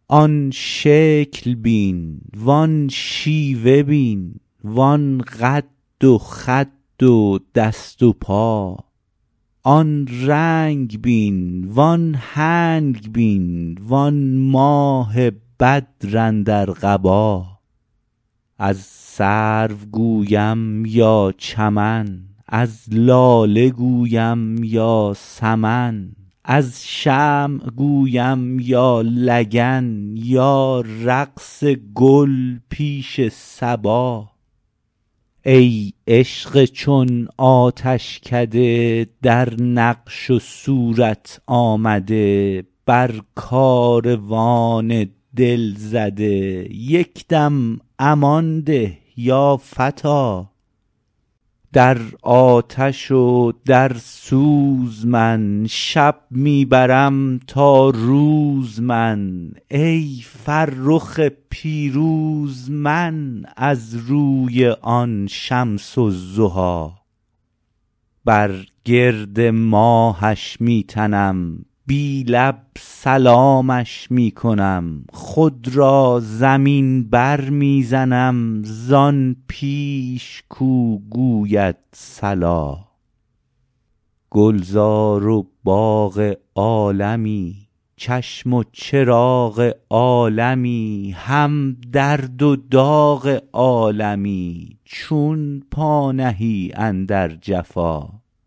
آن شکل بین وان شیوه بین وان قد و خد و دست و پا آن رنگ بین وان هنگ بین وان ماه بدر اندر قبا از سرو گویم یا چمن از لاله گویم یا سمن از شمع گویم یا لگن یا رقص گل پیش صبا ای عشق چون آتشکده در نقش و صورت آمده بر کاروان دل زده یک دم امان ده یا فتی در آتش و در سوز من شب می برم تا روز من ای فرخ پیروز من از روی آن شمس الضحی بر گرد ماهش می تنم بی لب سلامش می کنم خود را زمین بر می زنم زان پیش کو گوید صلا گلزار و باغ عالمی چشم و چراغ عالمی هم درد و داغ عالمی چون پا نهی اندر جفا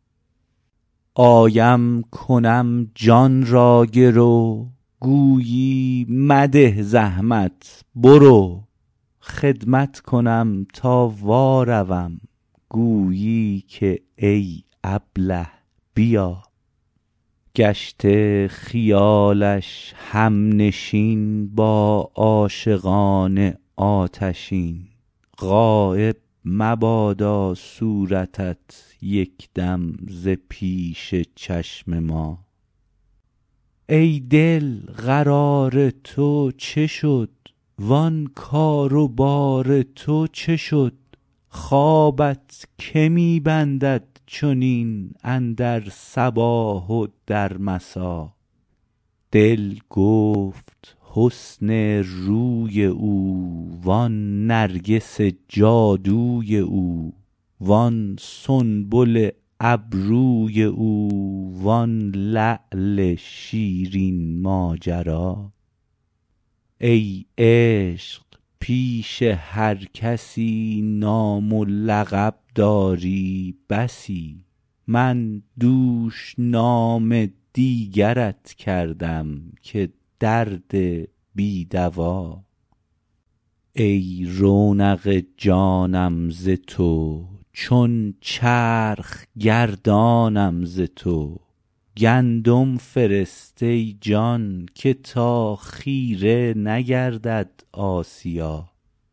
آیم کنم جان را گرو گویی مده زحمت برو خدمت کنم تا واروم گویی که ای ابله بیا گشته خیالش همنشین با عاشقان آتشین غایب مبادا صورتت یک دم ز پیش چشم ما ای دل قرار تو چه شد وان کار و بار تو چه شد خوابت که می بندد چنین اندر صباح و در مسا دل گفت حسن روی او وان نرگس جادوی او وان سنبل ابروی او وان لعل شیرین ماجرا ای عشق پیش هر کسی نام و لقب داری بسی من دوش نام دیگرت کردم که درد بی دوا ای رونق جانم ز تو چون چرخ گردانم ز تو گندم فرست ای جان که تا خیره نگردد آسیا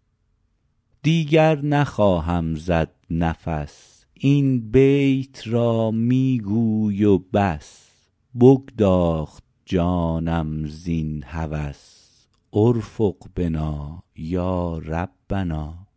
دیگر نخواهم زد نفس این بیت را می گوی و بس بگداخت جانم زین هوس ارفق بنا یا ربنا